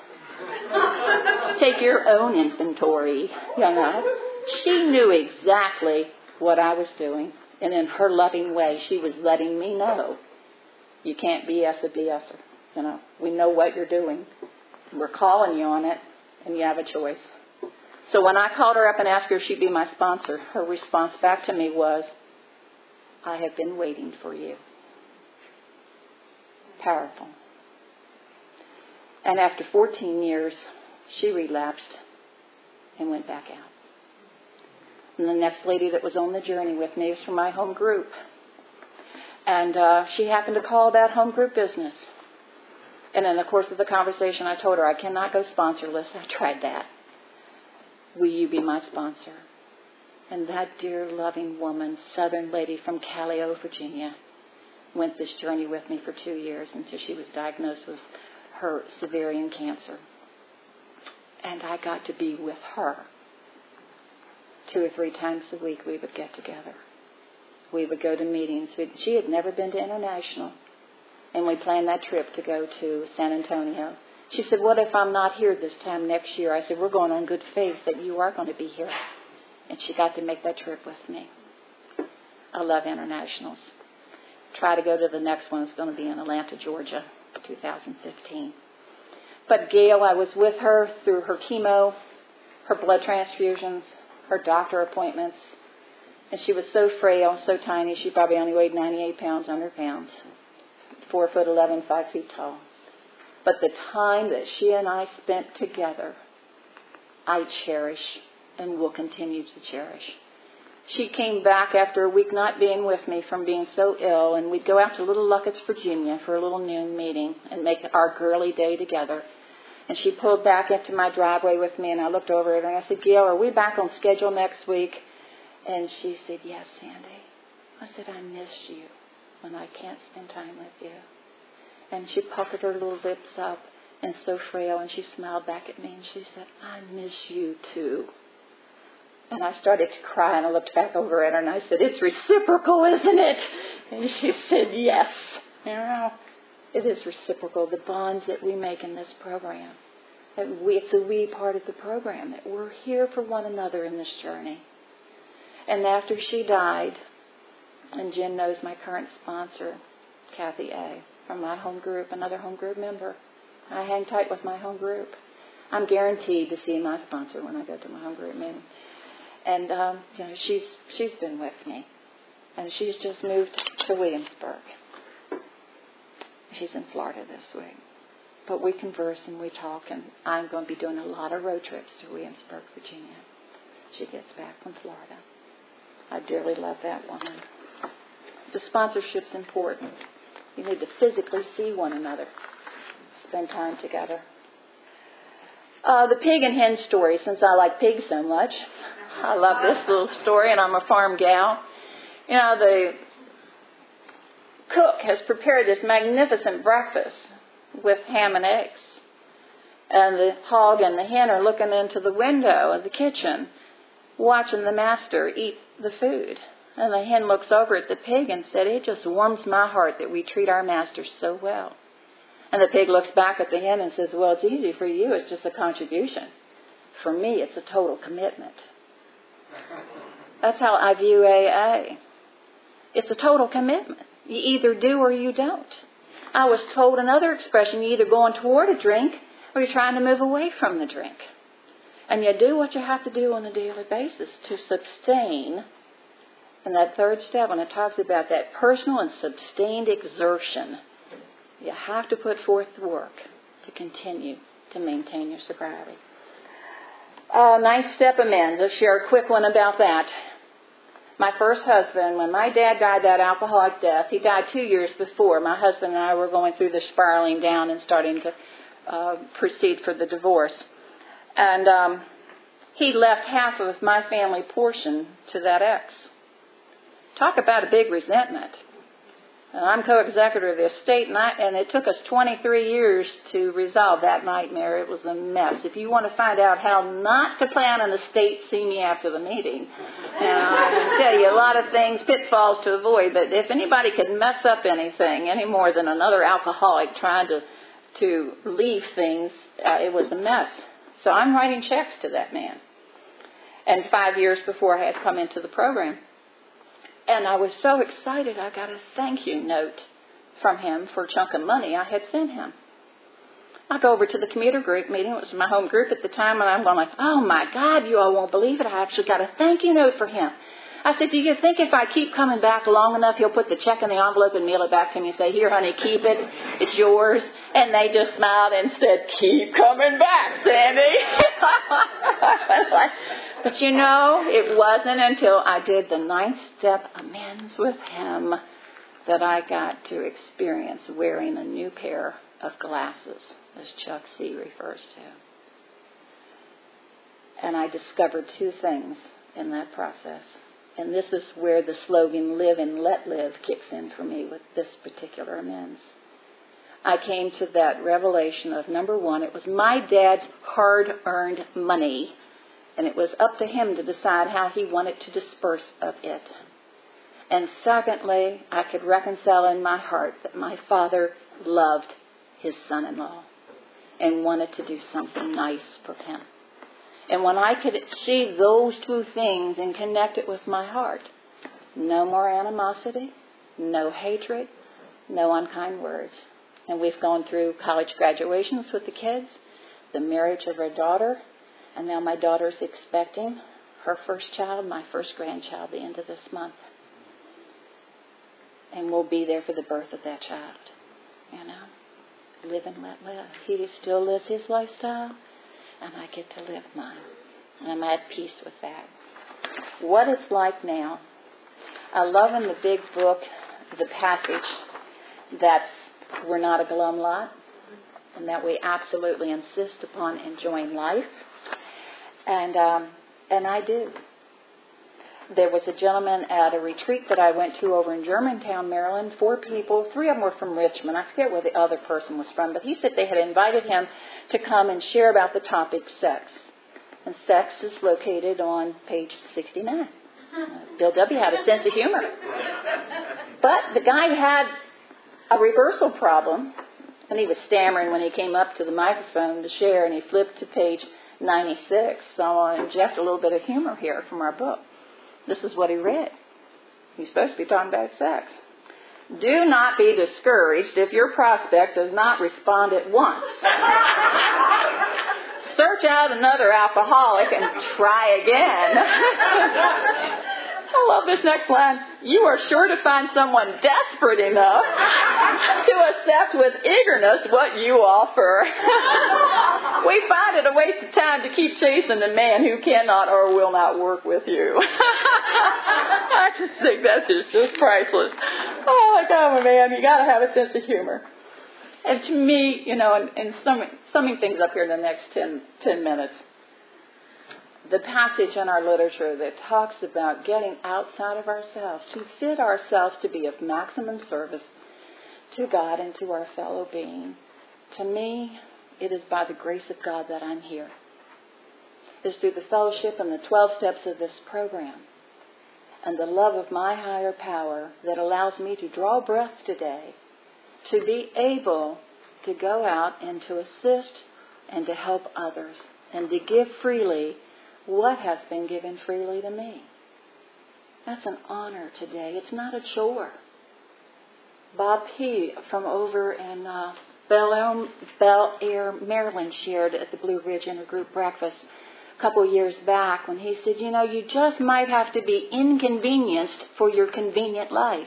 Take your own inventory, you know. She knew exactly what I was doing, and in her loving way, she was letting me know, you can't B S a BSer. You know, we know what you're doing. We're calling you on it, and you have a choice. So when I called her up and asked her if she'd be my sponsor, her response back to me was, I have been waiting for you. Powerful. And after fourteen years, she relapsed and went back out. And the next lady that was on the journey with me was from my home group. And uh, she happened to call about home group business. And in the course of the conversation, I told her, I cannot go sponsorless. I tried that. Will you be my sponsor? And that dear, loving woman, Southern lady from Callao, Virginia, went this journey with me for two years until she was diagnosed with her ovarian cancer. And I got to be with her. Two or three times a week we would get together. We would go to meetings. She had never been to International. And we planned that trip to go to San Antonio. She said, what if I'm not here this time next year? I said, we're going on good faith that you are going to be here. And she got to make that trip with me. I love internationals. Try to go to the next one. It's going to be in Atlanta, Georgia, two thousand fifteen. But Gail, I was with her through her chemo, her blood transfusions, her doctor appointments. And she was so frail, so tiny, she probably only weighed ninety-eight pounds, one hundred pounds. four foot eleven, five feet tall. But the time that she and I spent together, I cherish and will continue to cherish. She came back after a week not being with me from being so ill, and we'd go out to Little Luckett's, Virginia for a little noon meeting and make our girly day together. And she pulled back into my driveway with me, and I looked over at her and I said, Gail, are we back on schedule next week? And she said, yes, Sandy. I said, I miss you when I can't spend time with you. And she puckered her little lips up and so frail, and she smiled back at me and she said, I miss you too. And I started to cry, and I looked back over at her and I said, it's reciprocal, isn't it? And she said, yes. You know, it is reciprocal, the bonds that we make in this program. That we, it's a we part of the program, that we're here for one another in this journey. And after she died, and Jen knows my current sponsor, Kathy A., from my home group, another home group member. I hang tight with my home group. I'm guaranteed to see my sponsor when I go to my home group meeting. And, um, you know, she's she's been with me. And she's just moved to Williamsburg. She's in Florida this week. But we converse and we talk, and I'm going to be doing a lot of road trips to Williamsburg, Virginia. She gets back from Florida. I dearly love that woman. So sponsorship's important. You need to physically see one another, spend time together. Uh, the pig and hen story, since I like pigs so much, I love this little story, and I'm a farm gal. You know, the cook has prepared this magnificent breakfast with ham and eggs. And the hog and the hen are looking into the window of the kitchen, watching the master eat the food. And the hen looks over at the pig and said, it just warms my heart that we treat our master so well. And the pig looks back at the hen and says, well, it's easy for you. It's just a contribution. For me, it's a total commitment. That's how I view A A. It's a total commitment. You either do or you don't. I was told another expression, you're either going toward a drink or you're trying to move away from the drink. And you do what you have to do on a daily basis to sustain. And that third step, when it talks about that personal and sustained exertion, you have to put forth the work to continue to maintain your sobriety. Uh, ninth step amends. I'll share a quick one about that. My first husband, when my dad died that alcoholic death, he died two years before. My husband and I were going through the spiraling down and starting to uh, proceed for the divorce. And um, he left half of my family portion to that ex. Talk about a big resentment. And I'm co-executor of the estate, and, I, and it took us twenty-three years to resolve that nightmare. It was a mess. If you want to find out how not to plan an estate, see me after the meeting. And I can tell you a lot of things, pitfalls to avoid, but if anybody could mess up anything any more than another alcoholic trying to, to leave things, uh, it was a mess. So I'm writing checks to that man. And five years before I had come into the program. And I was so excited, I got a thank you note from him for a chunk of money I had sent him. I go over to the commuter group meeting. It was my home group at the time, and I'm going like, oh, my God, you all won't believe it. I actually got a thank you note for him. I said, do you think if I keep coming back long enough, he'll put the check in the envelope and mail it back to me and say, here, honey, keep it. It's yours. And they just smiled and said, keep coming back, Sandy. But, you know, it wasn't until I did the ninth step amends with him that I got to experience wearing a new pair of glasses, as Chuck C. refers to. And I discovered two things in that process. And this is where the slogan, live and let live, kicks in for me with this particular amends. I came to that revelation of, number one, it was my dad's hard-earned money, and it was up to him to decide how he wanted to disperse of it. And secondly, I could reconcile in my heart that my father loved his son-in-law and wanted to do something nice for him. And when I could achieve those two things and connect it with my heart, no more animosity, no hatred, no unkind words. And we've gone through college graduations with the kids, the marriage of our daughter, and now my daughter's expecting her first child, my first grandchild, the end of this month. And we'll be there for the birth of that child. You know, live and let live. He still lives his lifestyle, and I get to live mine. And I'm at peace with that. What it's like now, I love in the big book the passage that we're not a glum lot, and that we absolutely insist upon enjoying life. And um, and I do. There was a gentleman at a retreat that I went to over in Germantown, Maryland. Four people, three of them were from Richmond. I forget where the other person was from, but he said they had invited him to come and share about the topic sex. And sex is located on page sixty-nine. Uh, Bill W. had a sense of humor. But the guy had a reversal problem, and he was stammering when he came up to the microphone to share, and he flipped to page ninety-six. So I'll inject a little bit of humor here from our book. This is what he read. He's supposed to be talking about sex. Do not be discouraged if your prospect does not respond at once. Search out another alcoholic and try again. I love this next line. You are sure to find someone desperate enough to accept with eagerness what you offer. We find it a waste of time to keep chasing the man who cannot or will not work with you. I just think that's just, just priceless. Oh, my God, man, you got to have a sense of humor. And to me, you know, and, and summing, summing things up here in the next ten, ten minutes, the passage in our literature that talks about getting outside of ourselves to fit ourselves to be of maximum service to God and to our fellow being. To me, it is by the grace of God that I'm here. It's through the fellowship and the twelve steps of this program and the love of my higher power that allows me to draw breath today, to be able to go out and to assist and to help others and to give freely what has been given freely to me. That's an honor today. It's not a chore. Bob P. from over in uh, Bel Air, Bel Air, Maryland, shared at the Blue Ridge Intergroup Breakfast a couple of years back when he said, you know, you just might have to be inconvenienced for your convenient life.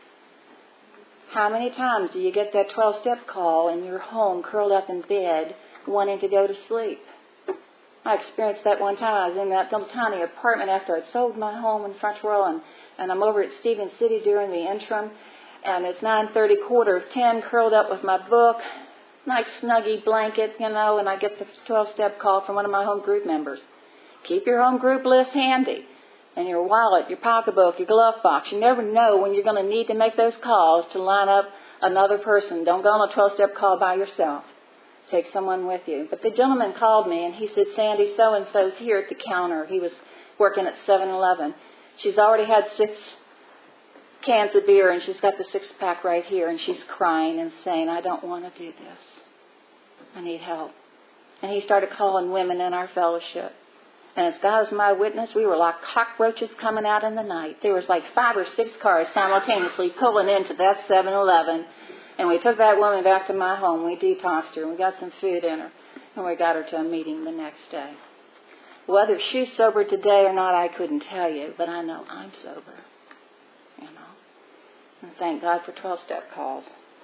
How many times do you get that twelve-step call and you're home curled up in bed wanting to go to sleep? I experienced that one time. I was in that little tiny apartment after I'd sold my home in French Royal, and, and I'm over at Stephen City during the interim, and it's nine thirty, quarter of ten, curled up with my book, nice snuggy blanket, you know, and I get the twelve-step call from one of my home group members. Keep your home group list handy, and your wallet, your pocketbook, your glove box. You never know when you're going to need to make those calls to line up another person. Don't go on a twelve-step call by yourself. Take someone with you. But the gentleman called me and he said, Sandy, so-and-so's here at the counter. He was working at seven eleven. She's already had six cans of beer and she's got the six-pack right here, and she's crying and saying, I don't want to do this. I need help. And he started calling women in our fellowship. And as God is my witness, we were like cockroaches coming out in the night. There was like five or six cars simultaneously pulling into that seven eleven. And we took that woman back to my home. We detoxed her, and we got some food in her, and we got her to a meeting the next day. Whether she's sober today or not, I couldn't tell you, but I know I'm sober, you know. And thank God for twelve-step calls.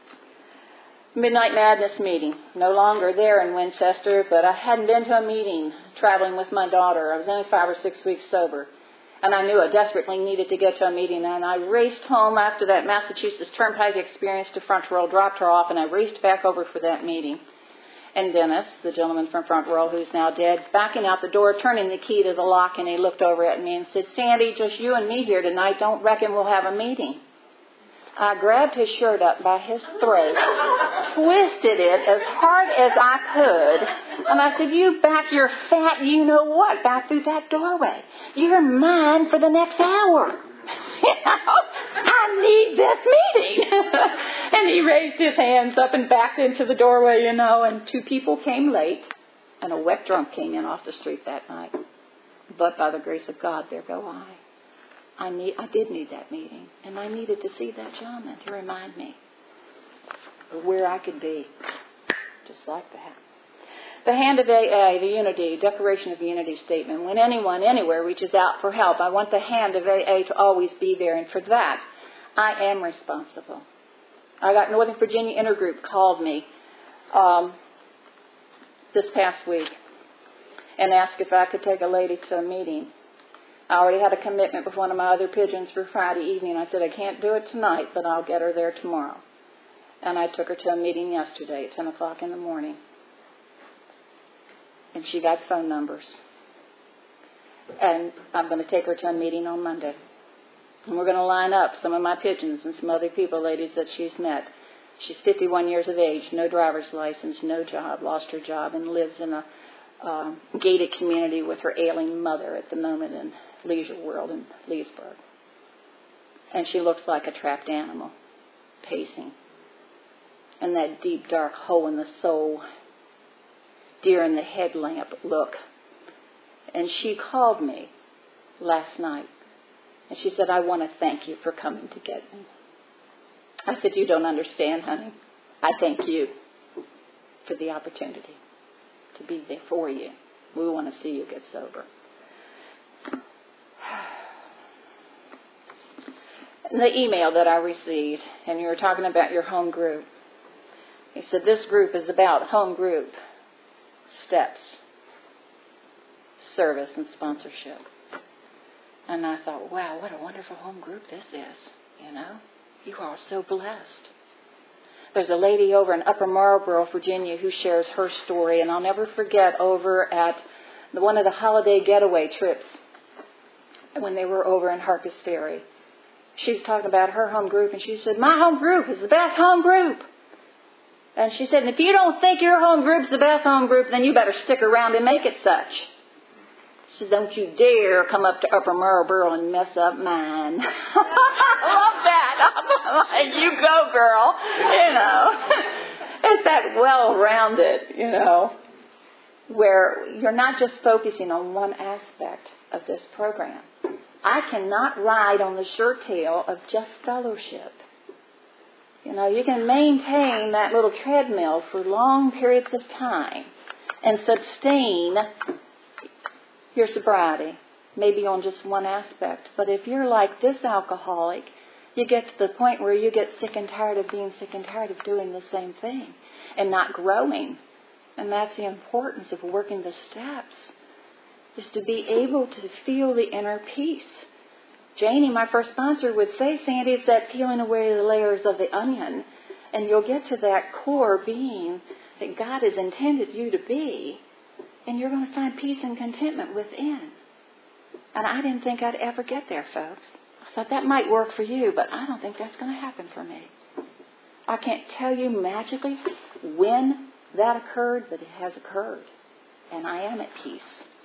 Midnight Madness meeting. No longer there in Winchester, but I hadn't been to a meeting traveling with my daughter. I was only five or six weeks sober. And I knew I desperately needed to get to a meeting. And I raced home after that Massachusetts Turnpike experience to Front Royal, dropped her off, and I raced back over for that meeting. And Dennis, the gentleman from Front Royal who's now dead, backing out the door, turning the key to the lock, and he looked over at me and said, Sandy, just you and me here tonight. Don't reckon we'll have a meeting. I grabbed his shirt up by his throat, twisted it as hard as I could, and I said, you back your fat you-know-what back through that doorway. You're mine for the next hour. You know, I need this meeting. And he raised his hands up and backed into the doorway, you know, and two people came late, and a wet drunk came in off the street that night. But by the grace of God, there go I. I need, I did need that meeting, and I needed to see that gentleman to remind me of where I could be, just like that. The Hand of A A, the Unity, Declaration of Unity statement. When anyone, anywhere, reaches out for help, I want the hand of A A to always be there, and for that, I am responsible. I got Northern Virginia Intergroup called me um, this past week and asked if I could take a lady to a meeting. I already had a commitment with one of my other pigeons for Friday evening. I said, I can't do it tonight, but I'll get her there tomorrow. And I took her to a meeting yesterday at ten o'clock in the morning. And she got phone numbers. And I'm going to take her to a meeting on Monday. And we're going to line up some of my pigeons and some other people, ladies, that she's met. She's fifty-one years of age, no driver's license, no job, lost her job, and lives in a uh, gated community with her ailing mother at the moment in Leisure World in Leesburg. And she looks like a trapped animal, pacing. And that deep, dark hole in the soul, deer in the headlamp look. And she called me last night. And she said, I want to thank you for coming to get me. I said, you don't understand, honey. I thank you for the opportunity to be there for you. We want to see you get sober. The email that I received, and you were talking about your home group. He said, this group is about home group steps, service, and sponsorship. And I thought, wow, what a wonderful home group this is, you know. You are so blessed. There's a lady over in Upper Marlboro, Virginia, who shares her story, and I'll never forget over at the, one of the holiday getaway trips when they were over in Harpers Ferry. She was talking about her home group, and she said, my home group is the best home group. And she said, and if you don't think your home group's the best home group, then you better stick around and make it such. She said, don't you dare come up to Upper Marlboro and mess up mine. I love that. I'm like, you go, girl. You know, it's that well-rounded, you know, where you're not just focusing on one aspect of this program. I cannot ride on the shirt tail of just fellowship. You know, you can maintain that little treadmill for long periods of time and sustain your sobriety, maybe on just one aspect. But if you're like this alcoholic, you get to the point where you get sick and tired of being sick and tired of doing the same thing and not growing. And that's the importance of working the steps, is to be able to feel the inner peace. Janie, my first sponsor, would say, Sandy, it's that peeling away the layers of the onion, and you'll get to that core being that God has intended you to be, and you're going to find peace and contentment within. And I didn't think I'd ever get there, folks. I thought that might work for you, but I don't think that's going to happen for me. I can't tell you magically when that occurred, but it has occurred, and I am at peace.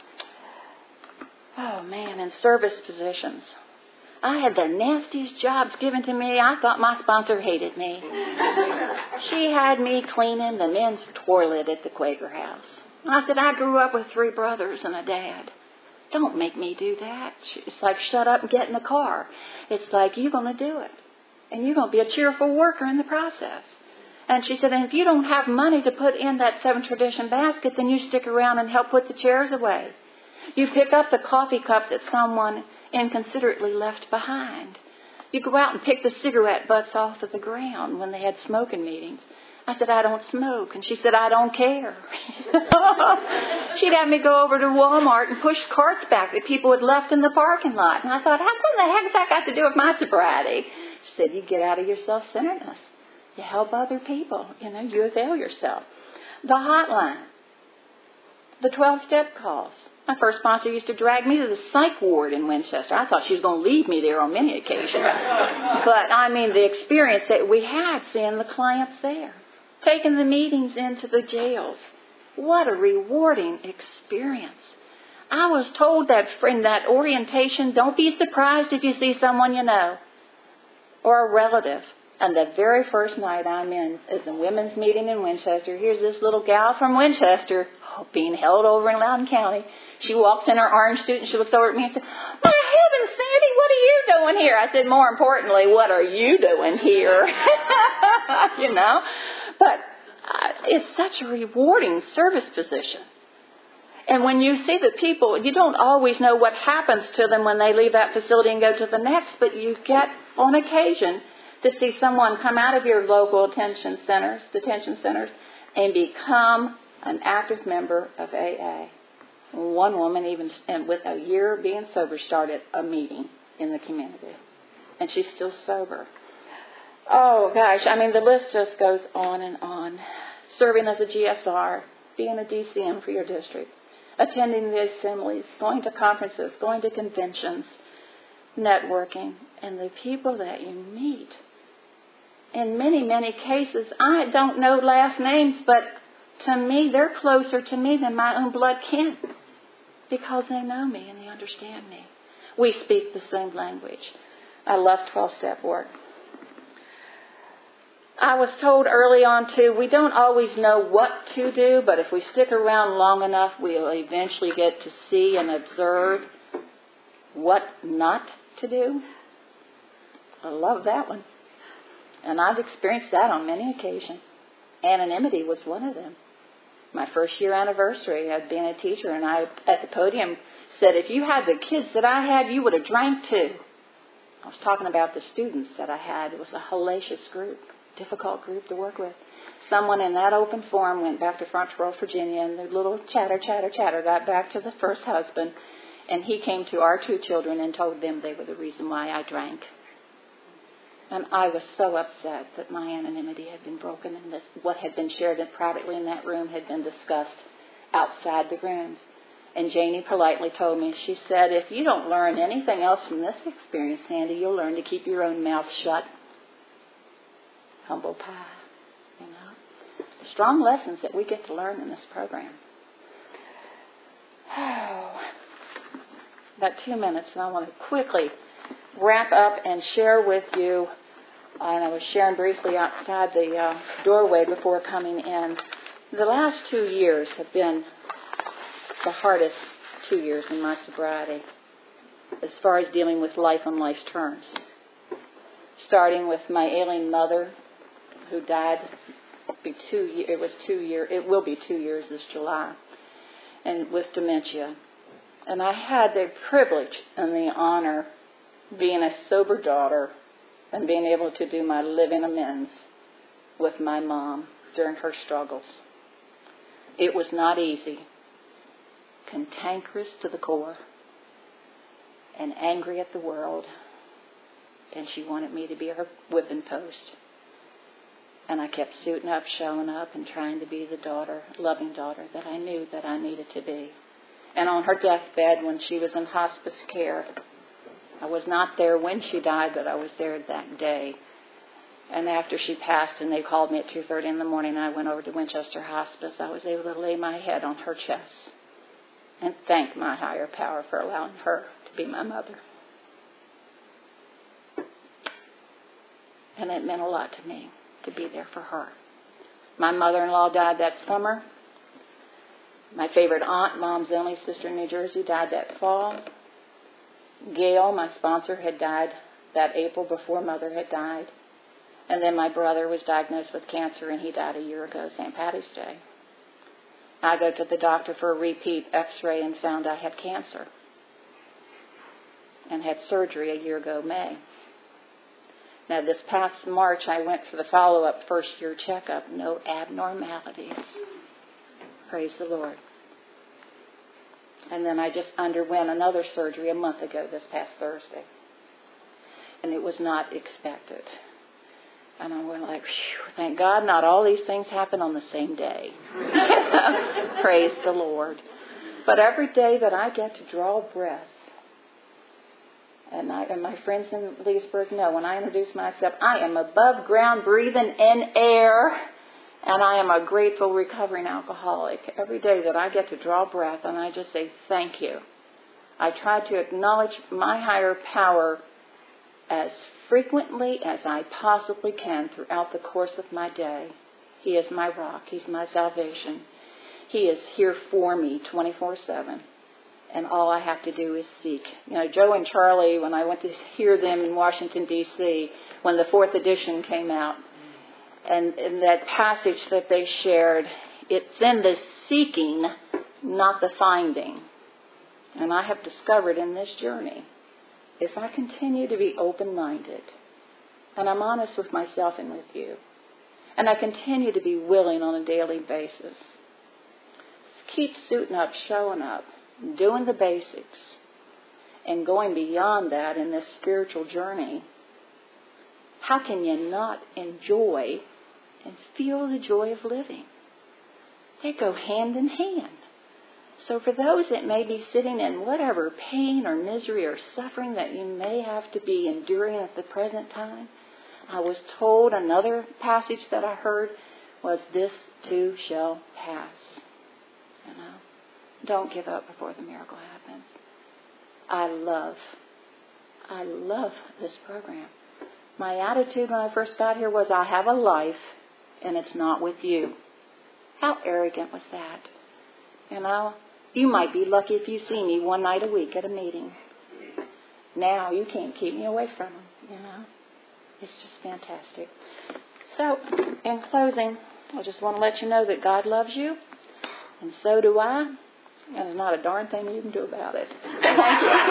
Oh, man, in service positions. I had the nastiest jobs given to me. I thought my sponsor hated me. She had me cleaning the men's toilet at the Quaker House. I said, I grew up with three brothers and a dad. Don't make me do that. It's like, shut up and get in the car. It's like, you're going to do it. And you're going to be a cheerful worker in the process. And she said, and if you don't have money to put in that Seven Tradition basket, then you stick around and help put the chairs away. You pick up the coffee cup that someone inconsiderately left behind. You go out and pick the cigarette butts off of the ground when they had smoking meetings. I said, I don't smoke. And she said, I don't care. She'd have me go over to Walmart and push carts back that people had left in the parking lot. And I thought, how come the heck does that got to do with my sobriety? She said, you get out of your self-centeredness. You help other people. You know, you avail yourself. The hotline. The twelve-step calls. My first sponsor used to drag me to the psych ward in Winchester. I thought she was going to leave me there on many occasions. But, I mean, the experience that we had seeing the clients there. Taking the meetings into the jails. What a rewarding experience. I was told that in that orientation, don't be surprised if you see someone you know or a relative. And the very first night I'm in is a women's meeting in Winchester. Here's this little gal from Winchester oh, being held over in Loudoun County. She walks in her orange suit and she looks over at me and says, my heavens, Sandy, what are you doing here? I said, more importantly, what are you doing here? You know, but uh, it's such a rewarding service position. And when you see the people, you don't always know what happens to them when they leave that facility and go to the next, but you get, on occasion, to see someone come out of your local detention centers, detention centers, and become an active member of A A. One woman, even with a year of being sober, started a meeting in the community. And she's still sober. Oh, gosh, I mean, the list just goes on and on. Serving as a G S R, being a D C M for your district, attending the assemblies, going to conferences, going to conventions, networking, and the people that you meet. In many, many cases, I don't know last names, but to me, they're closer to me than my own blood kin because they know me and they understand me. We speak the same language. I love twelve-step work. I was told early on, too, we don't always know what to do, but if we stick around long enough, we'll eventually get to see and observe what not to do. I love that one. And I've experienced that on many occasions. Anonymity was one of them. My first year anniversary, I'd been a teacher, and I, at the podium, said, if you had the kids that I had, you would have drank too. I was talking about the students that I had. It was a hellacious group, difficult group to work with. Someone in that open forum went back to Frontenac, Virginia, and the little chatter, chatter, chatter got back to the first husband, and he came to our two children and told them they were the reason why I drank. And I was so upset that my anonymity had been broken and that what had been shared privately in that room had been discussed outside the rooms. And Janie politely told me, she said, if you don't learn anything else from this experience, Sandy, you'll learn to keep your own mouth shut. Humble pie, you know. Strong lessons that we get to learn in this program. Oh, about two minutes, and I want to quickly wrap up and share with you, and I was sharing briefly outside the uh, doorway before coming in. The last two years have been the hardest two years in my sobriety as far as dealing with life on life's terms. Starting with my ailing mother, who died. Be two. It was two year. It will be two years this July, and with dementia. And I had the privilege and the honor being a sober daughter and being able to do my living amends with my mom during her struggles. It was not easy, cantankerous to the core, and angry at the world, and she wanted me to be her whipping post. And I kept suiting up, showing up, and trying to be the daughter, loving daughter that I knew that I needed to be. And on her deathbed, when she was in hospice care, I was not there when she died, but I was there that day. And after she passed and they called me at two thirty in the morning, I went over to Winchester Hospice. I was able to lay my head on her chest and thank my higher power for allowing her to be my mother. And it meant a lot to me to be there for her. My mother-in-law died that summer. My favorite aunt, Mom's only sister in New Jersey, died that fall. Gail, my sponsor, had died that April before Mother had died. And then my brother was diagnosed with cancer, and he died a year ago, Saint Patty's Day. I go to the doctor for a repeat x-ray and found I had cancer and had surgery a year ago, May. Now, this past March, I went for the follow-up first-year checkup. No abnormalities. Praise the Lord. And then I just underwent another surgery a month ago, this past Thursday. And it was not expected. And I went like, phew, thank God not all these things happen on the same day. Praise the Lord. But every day that I get to draw breath, and, I, and my friends in Leesburg know, when I introduce myself, I am above ground breathing in air, and I am a grateful recovering alcoholic. Every day that I get to draw breath, and I just say thank you. I try to acknowledge my higher power as frequently as I possibly can throughout the course of my day. He is my rock. He's my salvation. He is here for me twenty-four seven. And all I have to do is seek. You know, Joe and Charlie, when I went to hear them in Washington, D C, when the fourth edition came out, and in that passage that they shared, it's in the seeking, not the finding. And I have discovered in this journey, if I continue to be open-minded And I'm honest with myself and with you. And I continue to be willing on a daily basis. Keep suiting up, showing up, doing the basics, and going beyond that in this spiritual journey. How can you not enjoy and feel the joy of living? They go hand in hand. So for those that may be sitting in whatever pain or misery or suffering that you may have to be enduring at the present time, I was told another passage that I heard was, this too shall pass. You know, don't give up before the miracle happens. I love, I love this program. My attitude when I first got here was, I have a life and it's not with you. How arrogant was that? You know, you might be lucky if you see me one night a week at a meeting. Now you can't keep me away from them, you know. It's just fantastic. So, in closing, I just want to let you know that God loves you, and so do I, and there's not a darn thing you can do about it. Thank you.